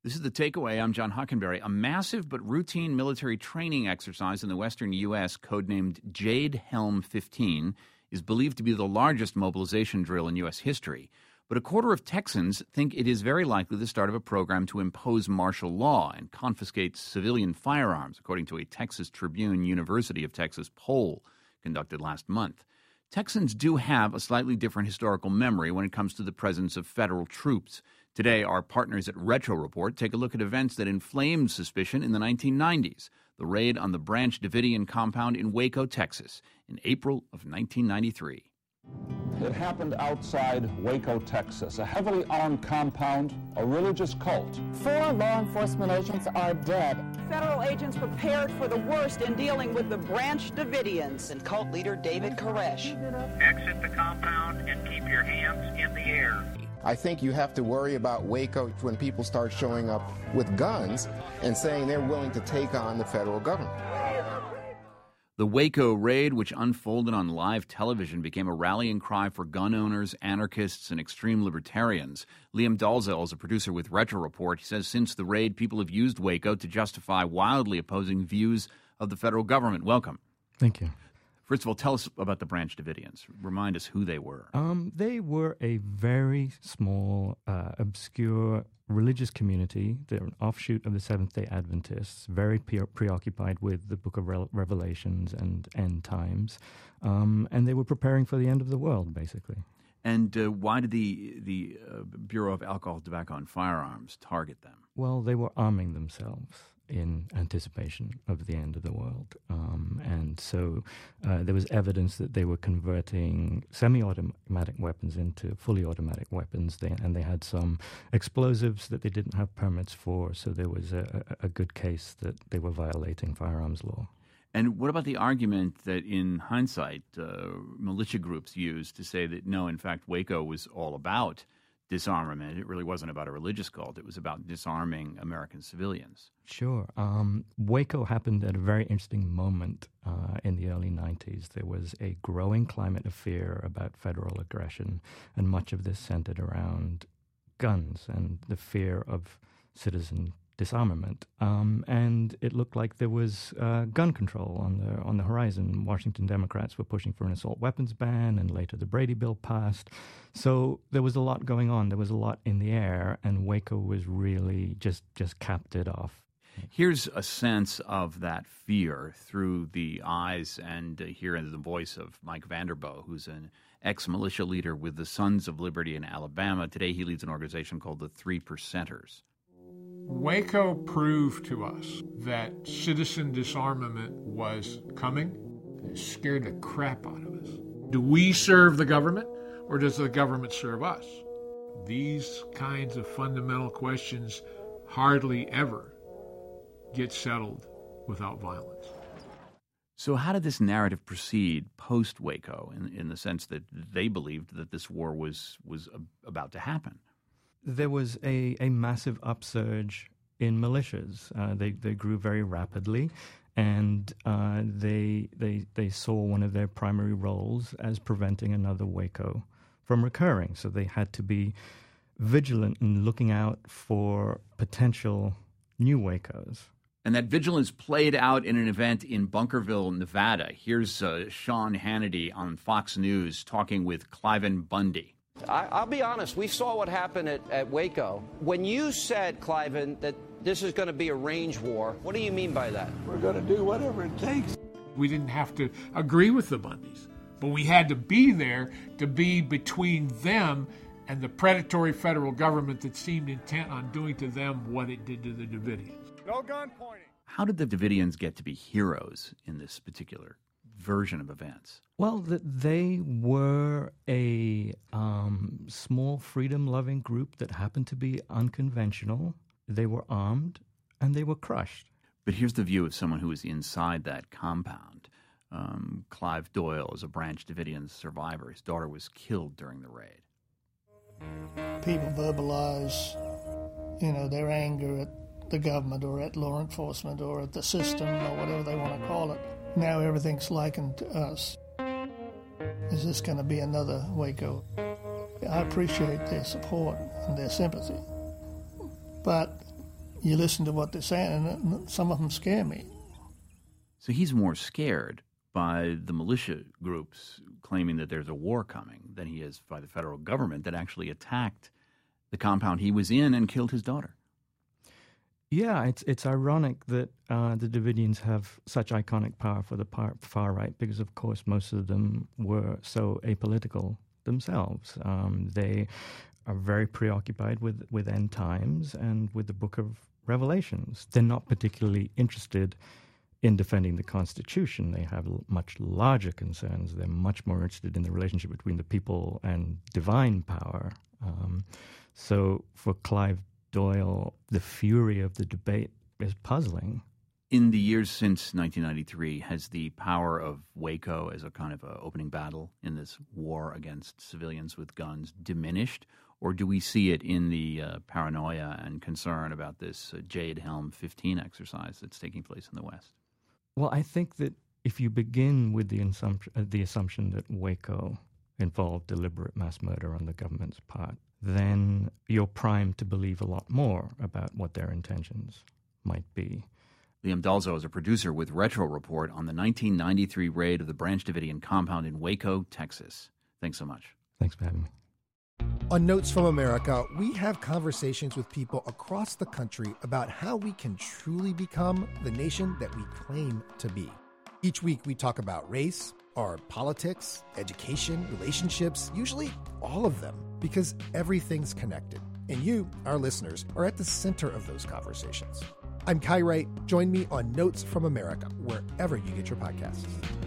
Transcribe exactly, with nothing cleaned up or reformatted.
This is The Takeaway. I'm John Hockenberry. A massive but routine military training exercise in the western U S, codenamed Jade Helm fifteen, is believed to be the largest mobilization drill in U S history. But a quarter of Texans think it is very likely the start of a program to impose martial law and confiscate civilian firearms, according to a Texas Tribune University of Texas poll conducted last month. Texans do have a slightly different historical memory when it comes to the presence of federal troops. Today, our partners at Retro Report take a look at events that inflamed suspicion in the nineteen nineties. The raid on the Branch Davidian compound in Waco, Texas, in April of nineteen ninety-three. It happened outside Waco, Texas, a heavily armed compound, a religious cult. Four law enforcement agents are dead. Federal agents prepared for the worst in dealing with the Branch Davidians. And cult leader David Koresh. Exit the compound and keep your hands in the air. I think you have to worry about Waco when people start showing up with guns and saying they're willing to take on the federal government. The Waco raid, which unfolded on live television, became a rallying cry for gun owners, anarchists, and extreme libertarians. Liam Dalzell is a producer with Retro Report. He says since the raid, people have used Waco to justify wildly opposing views of the federal government. Welcome. Thank you. First of all, tell us about the Branch Davidians. Remind us who they were. Um, they were a very small, uh, obscure religious community. They're an offshoot of the Seventh-day Adventists, very pre- preoccupied with the Book of Re- Revelations and end times. Um, and they were preparing for the end of the world, basically. And uh, why did the, the uh, Bureau of Alcohol, Tobacco, and Firearms target them? Well, they were arming themselves in anticipation of the end of the world. Um, and so uh, there was evidence that they were converting semi-automatic weapons into fully automatic weapons, they, and they had some explosives that they didn't have permits for, so there was a, a, a good case that they were violating firearms law. And what about the argument that in hindsight uh, militia groups used to say that, no, in fact, Waco was all about disarmament? It really wasn't about a religious cult. It was about disarming American civilians. Sure. Um, Waco happened at a very interesting moment uh, in the early nineties. There was a growing climate of fear about federal aggression, and much of this centered around guns and the fear of citizen disarmament. Um, and it looked like there was uh, gun control on the on the horizon. Washington Democrats were pushing for an assault weapons ban, and later the Brady Bill passed. So there was a lot going on. There was a lot in the air, and Waco was really just, just capped it off. Here's a sense of that fear through the eyes and uh, here in the voice of Mike Vanderboe, who's an ex-militia leader with the Sons of Liberty in Alabama. Today he leads an organization called the Three Percenters. Waco proved to us that citizen disarmament was coming. It scared the crap out of us. Do we serve the government, or does the government serve us? These kinds of fundamental questions hardly ever get settled without violence. So how did this narrative proceed post-Waco in, in the sense that they believed that this war was, was about to happen? There was a, a massive upsurge in militias. Uh, they they grew very rapidly, and uh, they they they saw one of their primary roles as preventing another Waco from recurring. So they had to be vigilant in looking out for potential new Wacos. And that vigilance played out in an event in Bunkerville, Nevada. Here's uh, Sean Hannity on Fox News talking with Cliven Bundy. I, I'll be honest, we saw what happened at, at Waco. When you said, Cliven, that this is going to be a range war, what do you mean by that? We're going to do whatever it takes. We didn't have to agree with the Bundys, but we had to be there to be between them and the predatory federal government that seemed intent on doing to them what it did to the Davidians. No gun pointing. How did the Davidians get to be heroes in this particular version of events? Well, the, they were a um, small, freedom-loving group that happened to be unconventional. They were armed, and they were crushed. But here's the view of someone who was inside that compound. Um, Clive Doyle is a Branch Davidian survivor. His daughter was killed during the raid. People verbalize, you know, their anger at the government or at law enforcement or at the system or whatever they want to call it. Now everything's likened to us. Is this going to be another Waco? I appreciate their support and their sympathy, but you listen to what they're saying, and some of them scare me. So he's more scared by the militia groups claiming that there's a war coming than he is by the federal government that actually attacked the compound he was in and killed his daughter. Yeah, it's it's ironic that uh, the Davidians have such iconic power for the par- far right because, of course, most of them were so apolitical themselves. Um, they are very preoccupied with, with end times and with the Book of Revelations. They're not particularly interested in defending the Constitution. They have much larger concerns. They're much more interested in the relationship between the people and divine power. Um, so for Clive Doyle, the fury of the debate is puzzling. In the years since nineteen ninety-three, has the power of Waco as a kind of a opening battle in this war against civilians with guns diminished? Or do we see it in the uh, paranoia and concern about this uh, Jade Helm fifteen exercise that's taking place in the West? Well, I think that if you begin with the assumption, uh, the assumption that Waco involved deliberate mass murder on the government's part, then you're primed to believe a lot more about what their intentions might be. Liam Dalzo is a producer with Retro Report on the nineteen ninety-three raid of the Branch Davidian compound in Waco, Texas. Thanks so much. Thanks for having me. On Notes from America, we have conversations with people across the country about how we can truly become the nation that we claim to be. Each week we talk about race, our politics, education, relationships, usually all of them, because everything's connected. And you, our listeners, are at the center of those conversations. I'm Kai Wright. Join me on Notes from America, wherever you get your podcasts.